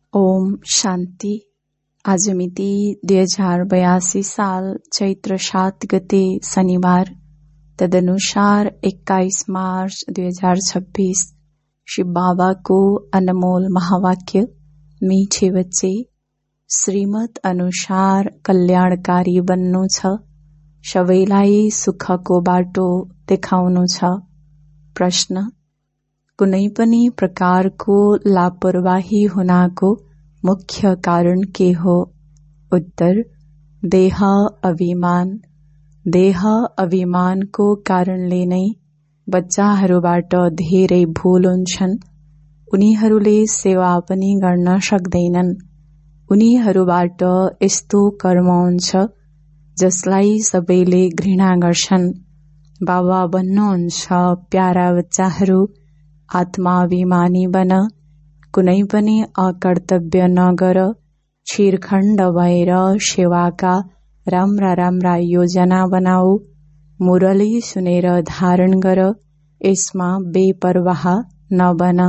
ओम शान्ति। आज मिति 2082 साल चैत्र 7 गते शनिबार, तदनुसार 21 मार्च 2026। शिव बाबाको अनमोल महावाक्य, मीठे बच्चे, श्रीमत अनुसार कल्याणकारी बन्नु छ, सबैलाई सुखको बाटो देखाउनु छ। प्रश्न: कुनै पनि प्रकारको लापरवाही हुनाको मुख्य कारण के हो? उत्तर: देह अभिमान। देह अभिमानको कारणले नै बच्चाहरूबाट धेरै भूल हुन्छन्। उनीहरूले सेवा पनि गर्न सक्दैनन्। उनीहरूबाट यस्तो कर्म हुन्छ जसलाई सबैले घृणा गर्छन्। बाबा भन्नुहुन्छ, प्यारा बच्चाहरू, आत्माभिमानी बन, कुनै पनि अकर्तव्य नगर, छिरखण्ड भएर सेवाका राम्रा राम्रा योजना बनाऊ, मुरली सुनेर धारण गर, यसमा बेपरवाह नबन।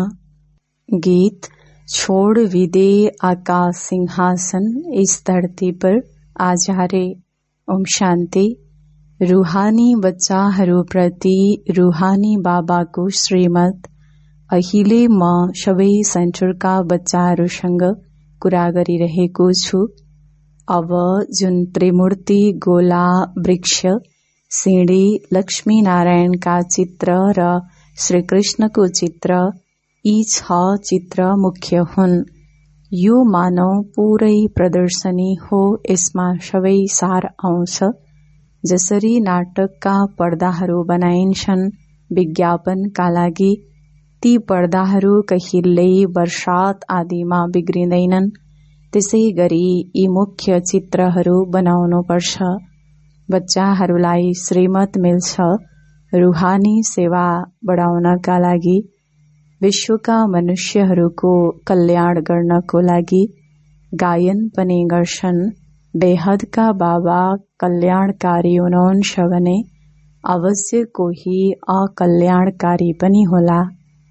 गीत: छोड़ विदे आकाश सिंहासन, इस धरती पर आजा रे। ओम शान्ति। रूहानी बच्चाहरूप्रति रूहानी बाबाको श्रीमत। अहिले म सबै सेन्टरका बच्चाहरूसँग कुरा गरिरहेको छु। अब जुन त्रिमूर्ति, गोला, वृक्ष, सिंडी, लक्ष्मी नारायणका चित्र र श्रीकृष्णको चित्र, यी 6 चित्र मुख्य हुन्। यो मानव पूरै प्रदर्शनी हो। यसमा सबै सार आउँछ। जसरी नाटकका पर्दाहरू बनाइन्छन् विज्ञापनका लागि, ती पर्दाहरू कहिल्यै वर्षात आदिमा बिग्रिँदैनन्। त्यसै गरी यी मुख्य चित्रहरू बनाउनुपर्छ। बच्चाहरूलाई श्रीमत मिल्छ। रूहानी सेवा बढाउनका लागि, विश्वका मनुष्यहरूको कल्याण गर्नको लागि गायन पनि गर्छन्। बेहदका बाबा कल्याणकारी हुनुहुन्छ भने अवश्य कोही अकल्याणकारी पनि होला।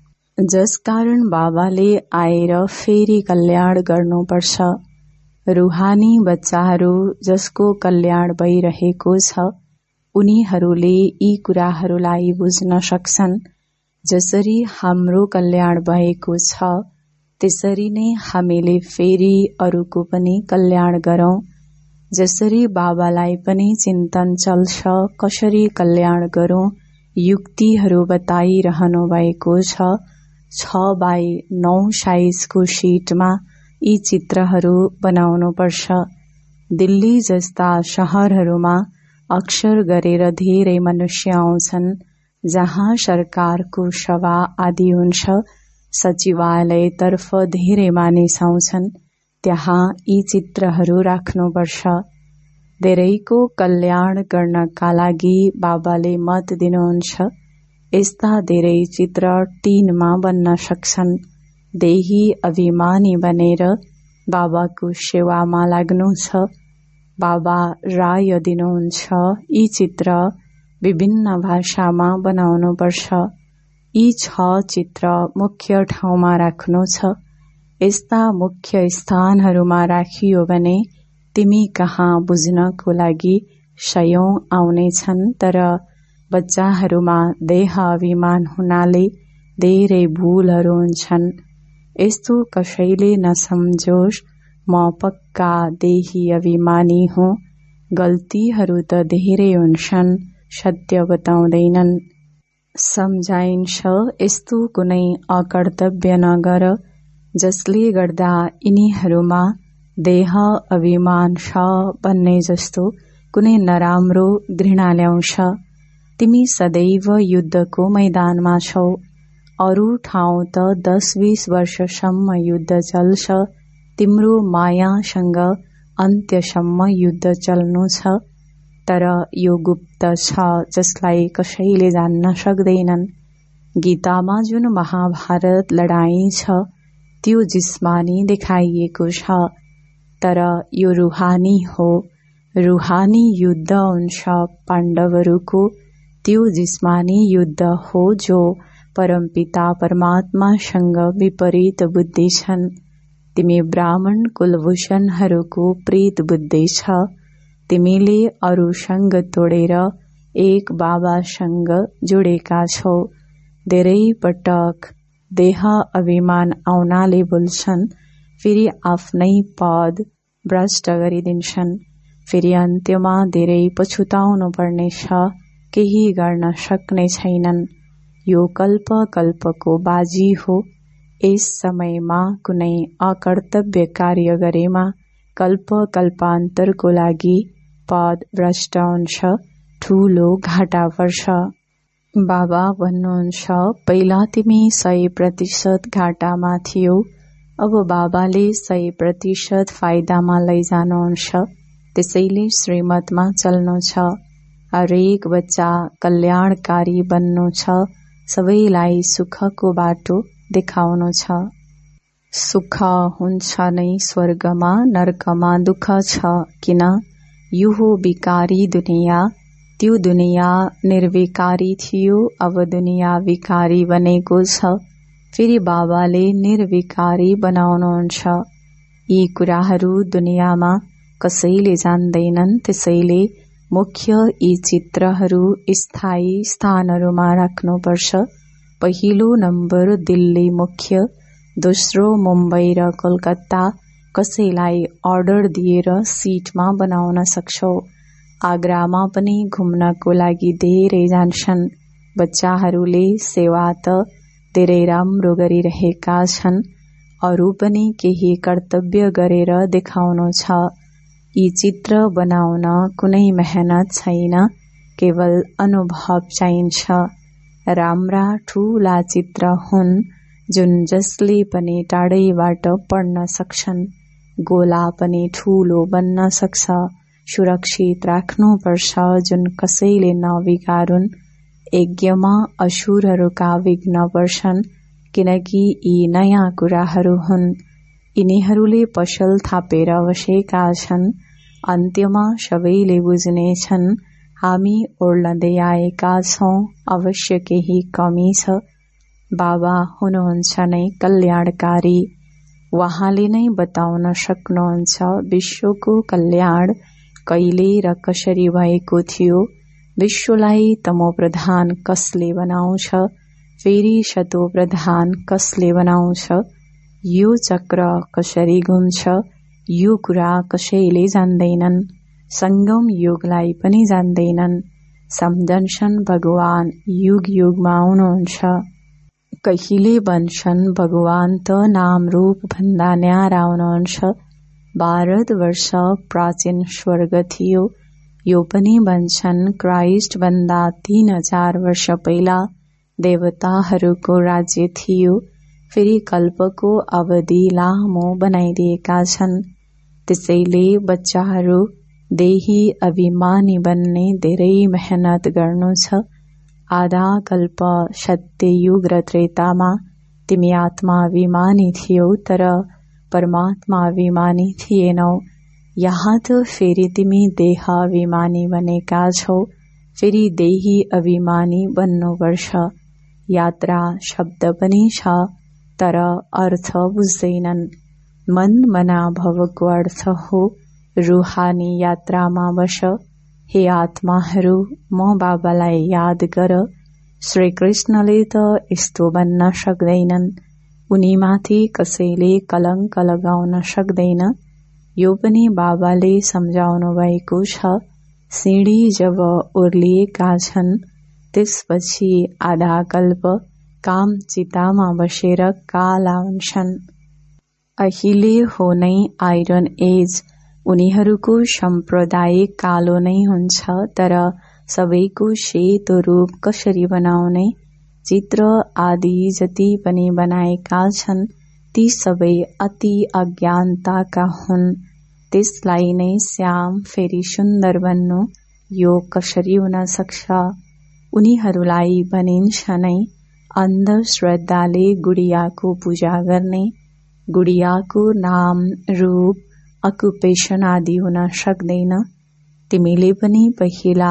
जसकारण बाबाले आएर फेरि कल्याण गर्नुपर्छ। रूहानी बच्चाहरू जसको कल्याण भइरहेको छ, उनीहरूले यी कुराहरूलाई बुझ्न सक्छन्। जसरी हाम्रो कल्याण भएको छ, त्यसरी नै हामीले फेरि अरूको पनि कल्याण गरौं। जसरी बाबालाई पनि चिन्तन चल्छ कसरी कल्याण गरौं, युक्तिहरू बताइरहनु भएको छ। 6x9 साइजको शीटमा यी चित्रहरू बनाउनुपर्छ। दिल्ली जस्ता शहरहरूमा अक्सर गरेर धेरै मनुष्य आउँछन्, जहाँ सरकारको सभा आदि हुन्छ। सचिवालयतर्फ धेरै मानिस आउँछन्। त्यहाँ यी चित्रहरू राख्नुपर्छ। धेरैको कल्याण गर्नका लागि बाबाले मत दिनुहुन्छ। यस्ता धेरै चित्र टिनमा बन्न सक्छन्। देही अभिमानी बनेर बाबाको सेवामा लाग्नु छ। बाबा राय दिनुहुन्छ, यी चित्र विभिन्न भाषामा बनाउनुपर्छ। यी 6 चित्र मुख्य ठाउँमा राख्नु छ। यस्ता मुख्य स्थानहरूमा राखियो भने तिमी कहाँ बुझ्नको लागि सयौं आउनेछन्। तर बच्चाहरूमा देह अभिमान हुनाले धेरै भूलहरू हुन्छन्। यस्तो कसैले नसम्झोस्, म पक्का देही अभिमानी हुँ। गल्तीहरू त धेरै हुन्छन्, सत्य बताउँदैनन्। सम्झाइन्छ, यस्तो कुनै अकर्तव्य नगर जसले गर्दा यिनीहरूमा देह अभिमान छ भन्ने जस्तो कुनै नराम्रो घृणा ल्याउँछ। तिमी सदैव युद्धको मैदानमा छौ। अरू ठाउँ त 10-20 वर्षसम्म युद्ध चल्छ। तिम्रो मायासँग अन्त्यसम्म युद्ध चल्नु छ। तर यो गुप्त छ, जसलाई कसैले जान्न सक्दैनन्। गीतामा जुन महाभारत लडाईँ छ, त्यो जिस्मानी देखाइएको छ। तर यो रूहानी हो। रूहानी युद्ध हुन्छ पाण्डवहरूको। त्यो जिस्मानी युद्ध हो जो परमपिता परमात्मासँग विपरीत बुद्धि छन्। तिमी ब्राह्मण कुलभूषणहरूको प्रीत बुद्धि छ। तिमीले अरूसँग तोडेर एक बाबासँग जोडेका छौ। धेरै पटक देह अभिमान आउनाले बोल्छन्, फेरि आफ्नै पद भ्रष्ट गरिदिन्छन्। फेरि अन्त्यमा धेरै पछुताउनु पर्नेछ, केही गर्न सक्ने छैनन्। यो कल्प कल्पको बाजी हो। यस समयमा कुनै अकर्तव्य कार्य गरेमा कल्प कल्पान्तरको लागि पद भ्रष्ट हुन्छ, ठूलो घाटा पर्छ। बाबा भन्नुहुन्छ, पहिला तिमी 100% घाटामा थियौ, अब बाबाले 100% फाइदामा लैजानुहुन्छ। त्यसैले श्रीमतमा चल्नु छ। हरेक बच्चा कल्याणकारी बन्नु छ। सबैलाई सुखको बाटो देखाउनु छ। सुख हुन्छ नै स्वर्गमा, नर्कमा दुःख छ किन? यो हो विकारी दुनिया। त्यो दुनिया निर्विकारी थियो, अब दुनिया विकारी बनेको छ। फेरि बाबाले निर्विकारी बनाउनुहुन्छ। यी कुराहरू दुनियाँमा कसैले जान्दैनन्। त्यसैले मुख्य यी चित्रहरू स्थायी स्थानहरूमा राख्नुपर्छ। पहिलो नम्बर दिल्ली मुख्य, दोस्रो मुम्बई र कोलकाता। कसैलाई अर्डर दिएर सिटमा बनाउन सक्छौ। आग्रामा पनि घुम्नको लागि धेरै जान्छन्। बच्चाहरूले सेवा त धेरै राम्रो गरिरहेका छन्। अरू पनि केही कर्तव्य गरेर देखाउनु छ। यी चित्र बनाउन कुनै मेहनत छैन, केवल अनुभव चाहिन्छ। राम्रा ठूला चित्र हुन् जुन जसले पनि टाढैबाट पढ्न सक्छन्। गोला पनि ठूलो बन्न सक्छ। सुरक्षित राख्नुपर्छ जुन कसैले नबिगारुन्। यज्ञमा असुरहरूका विघ्न पर्छन्, किनकि यी नयाँ कुराहरू हुन्। यिनीहरूले पसल थापेर बसेका छन्। अन्त्यमा सबैले बुझ्नेछन्, हामी ओर्लँदै आएका छौं, अवश्य केही कमी छ। बाबा हुनुहुन्छ नै कल्याणकारी। उहाँले नै बताउन सक्नुहुन्छ विश्वको कल्याण कहिले र कसरी भएको थियो। विश्वलाई तमोप्रधान कसले बनाउँछ, फेरि सतोप्रधान कसले बनाउँछ, यो चक्र कसरी घुम्छ, यो कुरा कसैले जान्दैनन्। संगम योगलाई पनि जान्दैनन्। सम्झन्छन् भगवान युग युगमा आउनुहुन्छ। कहिले भन्छन् भगवान त नाम रूप भन्दा न्यारा हुनुहुन्छ। भारतवर्ष प्राचीन स्वर्ग थियो। यो पनि भन्छन् क्राइस्ट भन्दा 3000 वर्ष पहिला देवताहरूको राज्य थियो। फेरि कल्पको अवधि लामो बनाइदिएका छन्। त्यसैले बच्चाहरू देही अभिमानी बन्ने धेरै मेहनत गर्नु छ। आधा कल्प सत्ययुग र त्रेतामा तिमी आत्माभिमानी थियौ, तर परमात्माभिमानी थिएनौ। यहाँ त फेरि तिमी देहाभिमानी बनेका छौ। फेरि देही अभिमानी बन्नुपर्छ। यात्रा शब्द पनि छ, तर अर्थ बुझ्दैनन्। मन मना भवको अर्थ हो रूहानी यात्रामा बस। हे आत्माहरू, म बाबालाई याद गर। श्री कृष्णले त यस्तो भन्न सक्दैनन्। उनीमाथि कसैले कलङ्क लगाउन सक्दैन। यो पनि बाबाले सम्झाउनु भएको छ। सिंढी जब ओर्लिएका छन्, त्यसपछि आधा कल्प काम चितामा बसेर काला हुन्छन्। अहिले हो नै आइरन एज। उनीहरूको सम्प्रदाय कालो नै हुन्छ, तर सबैको सेतो रूप कसरी बनाउने? चित्र आदि जति पनि बनाएका छन्, ती सबै अति अज्ञानताका हुन्। त्यसलाई नै श्याम फेरि सुन्दर बन्नु, यो कसरी हुन सक्छ? उनीहरूलाई भनिन्छ नै अन्धश्रद्धाले गुडियाको पूजा गर्ने। गुडियाको नाम, रूप, अकुपेशन आदि हुन सक्दैन। तिमीले पनि पहिला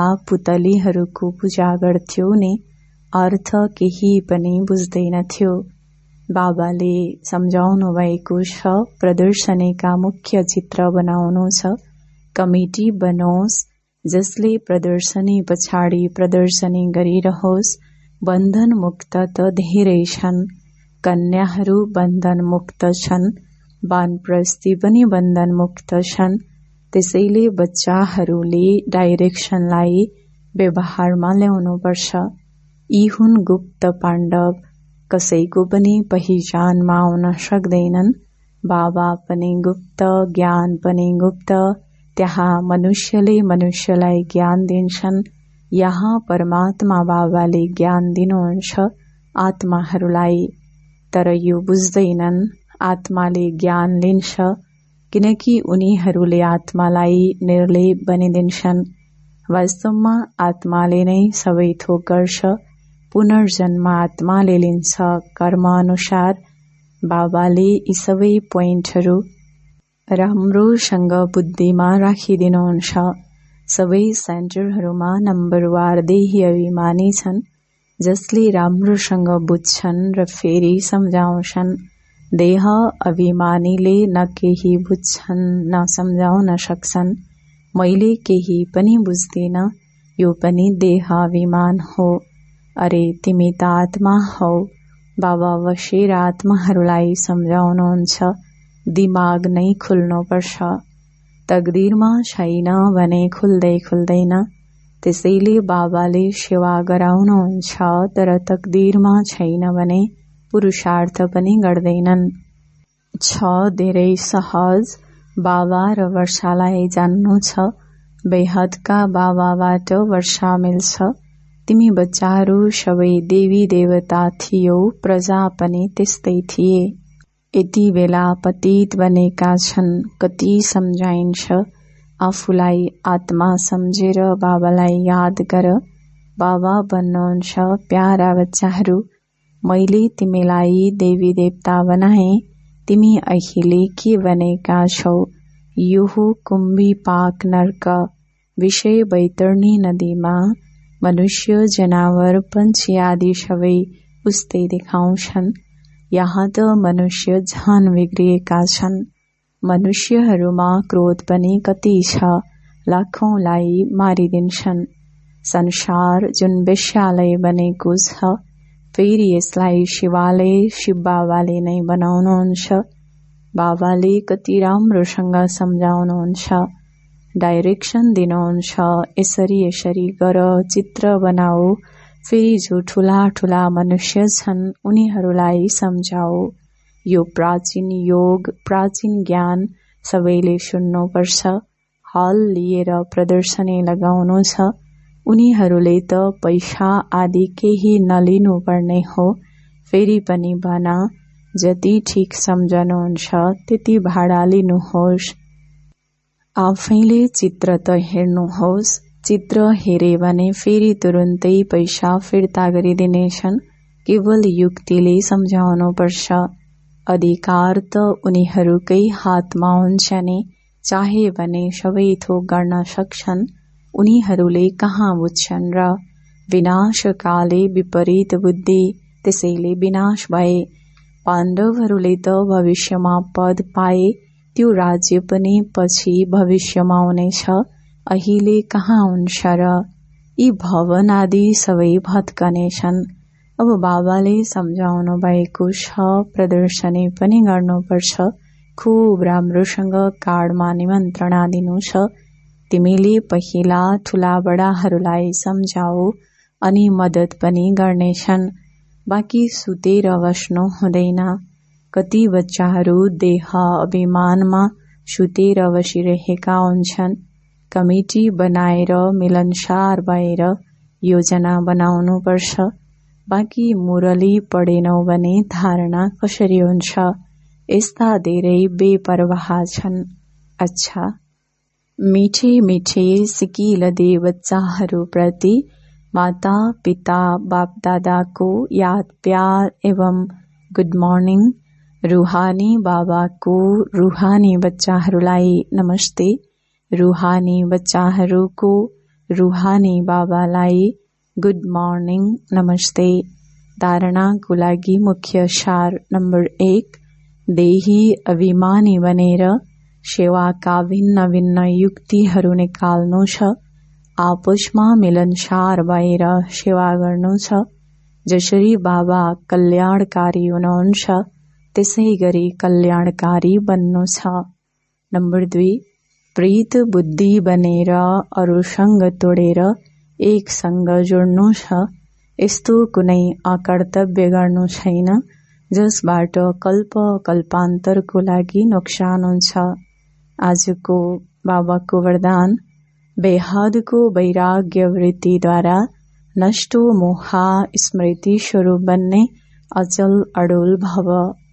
पुतलीहरूको पूजा गर्थ्यौ नि, अर्थ केही पनि बुझ्दैनथ्यौ। बाबाले सम्झाउनु भएको छ, प्रदर्शनीका मुख्य चित्र बनाउनु छ। कमिटी बनोस् जसले प्रदर्शनी पछाडि प्रदर्शनी गरिरहोस्। बन्धन मुक्त त धेरै छन्, कन्याहरू बन्धन मुक्त छन्, वानप्रस्थी पनि बन्धन मुक्त छन्। त्यसैले बच्चाहरूले डाइरेक्सनलाई व्यवहारमा ल्याउनुपर्छ। यी हुन् गुप्त पाण्डव, कसैको पनि पहिचानमा आउन सक्दैनन्। बाबा पनि गुप्त, ज्ञान पनि गुप्त। त्यहाँ मनुष्यले मनुष्यलाई ज्ञान दिन्छन्, यहाँ परमात्मा बाबाले ज्ञान दिनुहुन्छ आत्माहरूलाई। तर यो बुझ्दैनन्, आत्माले ज्ञान लिन्छ, किनकि उनीहरूले आत्मालाई निर्लेप बनिदिन्छन्। वास्तवमा आत्माले नै सबै थोक गर्छ। पुनर्जन्म आत्माले लिन्छ कर्म अनुसार। बाबाले यी सबै पोइन्टहरू राम्रोसँग बुद्धिमा राखिदिनुहुन्छ। सबै सेन्टरहरूमा नम्बरवार देही अभिमानी छन्, जसले राम्रोसँग बुझ्छन् र फेरि सम्झाउँछन्। देह अभिमानीले न केही बुझ्छन् न सम्झाउन सक्छन्। मैले केही पनि बुझ्दिन, यो पनि देह अभिमान हो। अरे तिमी त आत्मा हौ। बाबा बसेर आत्माहरूलाई सम्झाउनुहुन्छ, दिमाग नै खुल्नुपर्छ। तकदिरमा छैन भने खुल्दैन। त्यसैले बाबाले सेवा गराउनुहुन्छ, तर तकदिरमा छैन भने पुरुषार्थ पनि गर्दैनन्। छ धेरै सहज। बाबा र वर्षालाई जान्नु छ। बेहदका बाबाबाट वर्षा मिल्छ। तिमी बच्चाहरू सबै देवी देवता थियौ, प्रजा पनि त्यस्तै थिए। यति बेला पतित बनेका छन्। कति सम्झाइन्छ, आफूलाई आत्मा सम्झेर बाबालाई याद गर। बाबा भन्नुहुन्छ, प्यारा बच्चाहरू, मैले तिमीलाई देवी देवता बनाए। तिमी अहिले के बनेका छौ? यो हो कुम्भी पाक नर्क। विषय बैतरणी नदीमा मनुष्य, जनावर, पन्छी आदि सबै उस्तै देखाउँछन्। यहाँ त मनुष्य झन बिग्रिएका छन्। मनुष्यहरूमा क्रोध पनि कति छ, लाखौंलाई मारिदिन्छन्। संसार जुन वेश्यालय बनेको छ, फेरि यसलाई शिवालय शिव बाबाले नै बनाउनुहुन्छ। बाबाले कति राम्रोसँग सम्झाउनुहुन्छ, डाइरेक्सन दिनुहुन्छ। यसरी गर, चित्र बनाऊ। फेरि जो ठूला मनुष्य छन् उनीहरूलाई सम्झाऊ। यो प्राचीन योग, प्राचीन ज्ञान सबैले सुन्नुपर्छ। हल लिएर प्रदर्शनी लगाउनु छ। उनीहरूले त पैसा आदि केही नलिनु पर्ने हो। फेरि पनि भन, जति ठिक सम्झनुहुन्छ त्यति भाडा लिनुहोस्। आफैले चित्र त हेर्नुहोस्। चित्र हेरे भने फेरि तुरुन्तै पैसा फिर्ता गरिदिनेछन्। केवल युक्तिले सम्झाउनुपर्छ। अधिकार त उनीहरूकै हातमा हुन्छ नि। चाहे भने सबै थोक गर्न सक्छन्। उनीहरूले कहाँ बुझ्छन् र? विनाशकाले विपरीत बुद्धि, त्यसैले विनाश भए। पाण्डवहरूले त भविष्यमा पद पाए। त्यो राज्य पनि पछि भविष्यमा हुनेछ। अहिले कहाँ हुन्छ र? यी भवन आदि सबै भत्कनेछन्। अब बाबाले सम्झाउनु भएको छ, प्रदर्शनी पनि गर्नुपर्छ। खुब राम्रोसँग कार्डमा निमन्त्रणा दिनु छ। तिमीले पहिला ठूला बडाहरूलाई सम्झाऊ, अनि मद्दत पनि गर्नेछन्। बाँकी सुतेर बस्नु हुँदैन। कति बच्चाहरू देह अभिमानमा सुतेर बसिरहेका हुन्छन्। कमिटी बनाएर मिलनसार भएर योजना बनाउनु पर्छ। बाँकी मुरली पढेनौ भने धारणा कसरी हुन्छ? यस्ता धेरै बेपरवाह छन्। अच्छा, मिठे सिकिलदे बच्चाहरूप्रति माता पिता बाप दादाको याद प्यार एवं गुड मर्निङ। रूहानी बाबाको रूहानी बच्चाहरूलाई नमस्ते। रूहानी बच्चाहरूको रूहानी बाबालाई गुड मर्निङ नमस्ते। धारणाको लागि मुख्य सार नम्बर 1, देही अभिमानी बनेर सेवाका भिन्न भिन्न युक्तिहरू निकाल्नु छ। आपसमा मिलनसार भएर सेवा गर्नु छ। जसरी बाबा कल्याणकारी हुनुहुन्छ त्यसै गरी कल्याणकारी बन्नु छ। नम्बर 2, प्रीत बुद्धि बनेर अरूसँग तोडेर एकसँग जोड्नु छ। यस्तो कुनै अकर्तव्य गर्नु छैन जसबाट कल्प कल्पान्तरको लागि नोक्सान हुन्छ। आजको बाबाको वरदान, बेहदको वैराग्य वृत्तिद्वारा नष्टो मोह स्मृति स्वरूप बन्ने अचल अडोल भव।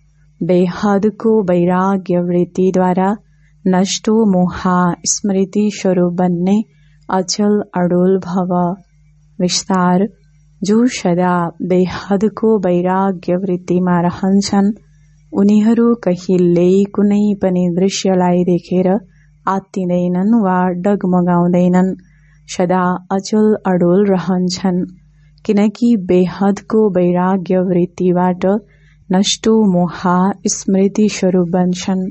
बेहदको वैराग्य वृत्तिद्वारा नष्टो मोह स्मृति स्वरूप बन्ने अचल अडोल भव। विस्तार, जो सदा बेहदको वैराग्य वृत्तिमा रहन्छन् उनीहरू कहिल्यै कुनै पनि दृश्यलाई देखेर आत्तिँदैनन् वा डगमगाउँदैनन्, सदा अचल अडोल रहन्छन्, किनकि बेहदको वैराग्य वृत्तिबाट नष्टो मोह स्मृति स्वरूप बन्छन्।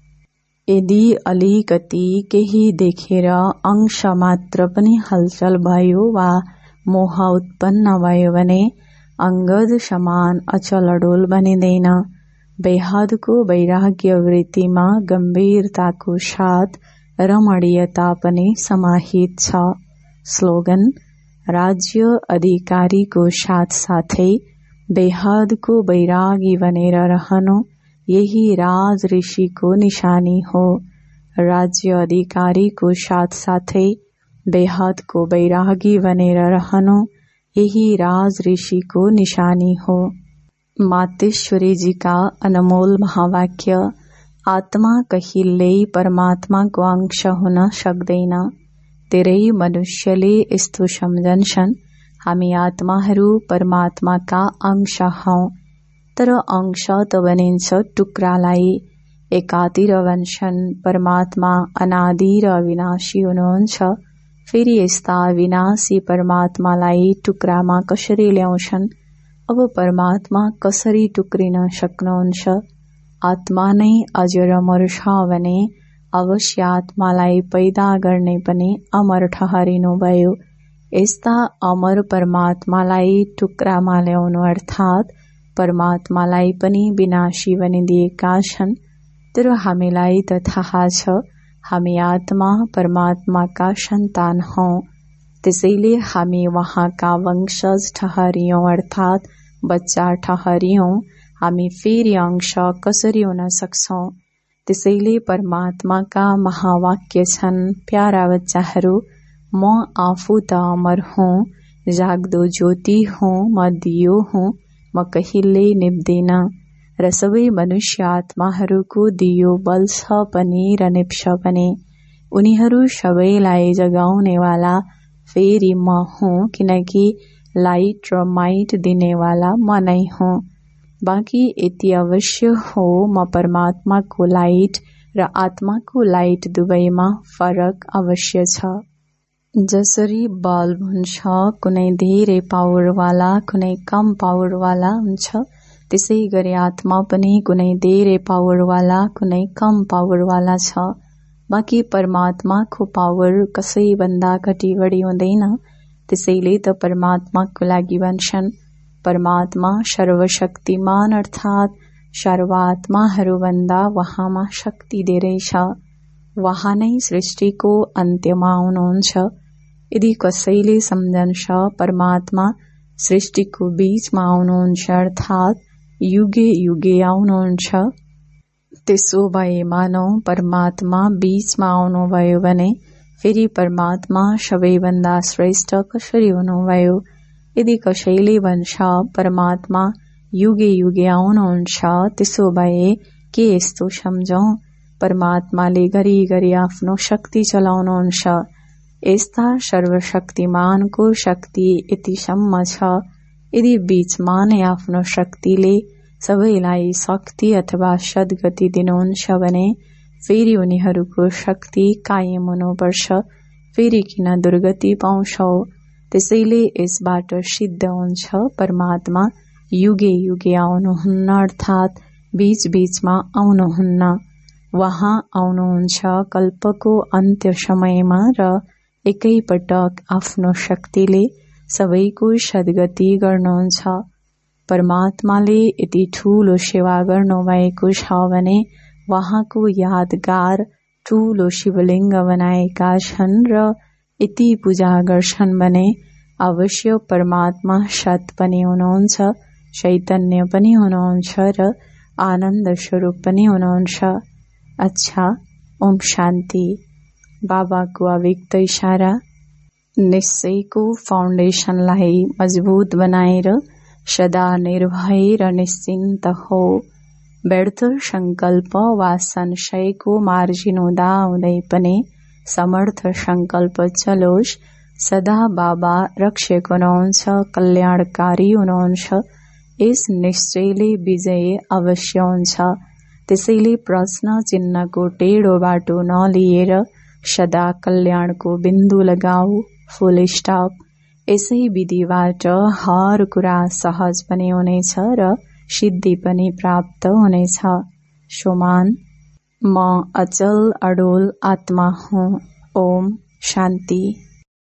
यदि अलिकति केही देखेर अंश मात्र पनि हलचल भयो वा मोह उत्पन्न भयो भने अंगद समान अचल अडोल बनिँदैन। बेहदको वैराग्य वृत्तिमा गम्भीरताको साथ रमणीयता पनि समाहित छ। स्लोगन, राज्य अधिकारीको साथ साथै बेहदको वैरागी बनेर रहनु यही राज ऋषिको निशानी हो। राज्य अधिकारीको साथ साथै बेहदको वैरागी बनेर रहनु यही राज ऋषिको निशानी हो। मातेश्वरी जी का अनमोल महावाक्य, आत्मा कहिल्यै परमात्माको अंश हुन सक्दैन। धेरै मनुष्यले यस्तो सम्झन्छन् हामी आत्माहरू परमात्माका अंश हौं, तर अंश त बनिन्छ टुक्रालाई। एकातिर भन्छन् परमात्मा अनादि र अविनाशी हुनुहुन्छ, फेरि यस्ता अविनाशी परमात्मालाई टुक्रामा कसरी ल्याउँछन्? अब परमात्मा कसरी टुक्रिन सक्नुहुन्छ? आत्मा नै अजर अमर छ भने अवश्य आत्मालाई पैदा गर्ने पनि अमर ठहरिनुभयो। यस्ता अमर परमात्मालाई टुक्रामा ल्याउनु अर्थात् परमात्मालाई पनि विनाशी बनिदिएका छन्। तर हामीलाई त थाहा छ हामी आत्मा परमात्माका सन्तान हौं, त्यसैले हामी वहाँका वंशज ठहरियौं अर्थात् बच्चा ठहरियौं। हामी फेरि अंश कसरी हुन सक्छौं? त्यसैले परमात्माका महावाक्य छन्, प्यारा बच्चाहरू, म आफू त अमर हुँ, जाग्दो ज्योति हुँ, म दियो हुँ, म कहिल्यै निप्दिन र सबै मनुष्य आत्माहरूको दियो बल्छ पनि र निप्छ पनि। उनीहरू सबैलाई जगाउनेवाला फेरि म हुँ, किनकि लाइट र माइट दिनेवाला म नै हुँ। बाँकी यति अवश्य हो म परमात्माको लाइट र आत्माको लाइट दुवैमा फरक अवश्य छ। जसरी बल्ब हुन्छ, कुनै धेरै पावरवाला कुनै कम पावरवाला हुन्छ, त्यसै गरी आत्मा पनि कुनै धेरै पावरवाला कुनै कम पावरवाला छ। बाँकी परमात्माको पावर कसैभन्दा घटी बढी हुँदैन। त्यसैले त परमात्माको लागि भन्छन् परमात्मा सर्वशक्तिमान अर्थात् सर्वात्माहरूभन्दा वहाँमा शक्ति धेरै छ। वहाँ नै सृष्टिको अन्त्यमा आउनुहुन्छ। यदि कसैले सम्झन्छ परमात्मा सृष्टिको बीचमा आउनुहुन्छ अर्थात् युगे युगे आउनुहुन्छ, त्यसो भए मानौ परमात्मा बीचमा आउनुभयो भने फेरि परमात्मा सबैभन्दा श्रेष्ठ कसरी हुनुभयो? यदि कसैले भन्छ परमात्मा युगे युगे आउनुहुन्छ, त्यसो भए के यस्तो सम्झौं परमात्माले घरिघरि आफ्नो शक्ति चलाउनुहुन्छ। यस्ता सर्वशक्तिमानको शक्ति यतिसम्म छ, यदि बीचमा नै आफ्नो शक्तिले सबैलाई शक्ति अथवा सद्गति दिनुहुन्छ भने फेरि उनीहरूको शक्ति कायम हुनुपर्छ, फेरि किन दुर्गति पाउँछौ? त्यसैले यसबाट सिद्ध हुन्छ परमात्मा युगे युगे आउनुहुन्न अर्थात् बीच बीचमा आउनुहुन्न। वहाँ आउनुहुन्छ कल्पको अन्त्य समयमा र एकैपटक आफ्नो शक्तिले सबैको सद्गति गर्नुहुन्छ। परमात्माले यति ठूलो सेवा गर्नुभएको छ भने वहाँको यादगार ठूलो शिवलिङ्ग बनाएका छन् र यति पूजा गर्छन् भने अवश्य परमात्मा सत पनि हुनुहुन्छ, चैतन्य पनि हुनुहुन्छ र आनन्द स्वरूप पनि हुनुहुन्छ। अच्छा, ओम शान्ति। बाबाको अव्यक्त इशारा। निश्चयको फाउन्डेसनलाई मजबुत बनाएर सदा निर्भय र निश्चिन्त हो। व्यर्थ संकल्प वा संशयको मार्जिन हुँदा हुँदै पनि समर्थ संकल्प चलोस्। सदा बाबा रक्षक हुनुहुन्छ, कल्याणकारी हुनुहुन्छ। यस निश्चयले विजय अवश्य हुन्छ। त्यसैले प्रश्न चिन्हको टेढो बाटो नलिएर सदा कल्याणको बिन्दु लगाऊ, फुल स्टप। यसै विधिबाट हर कुरा सहज पनि हुनेछ र सिद्धि पनि प्राप्त हुनेछ। सोमान। म अचल अडोल आत्मा हुँ। ओम शान्ति।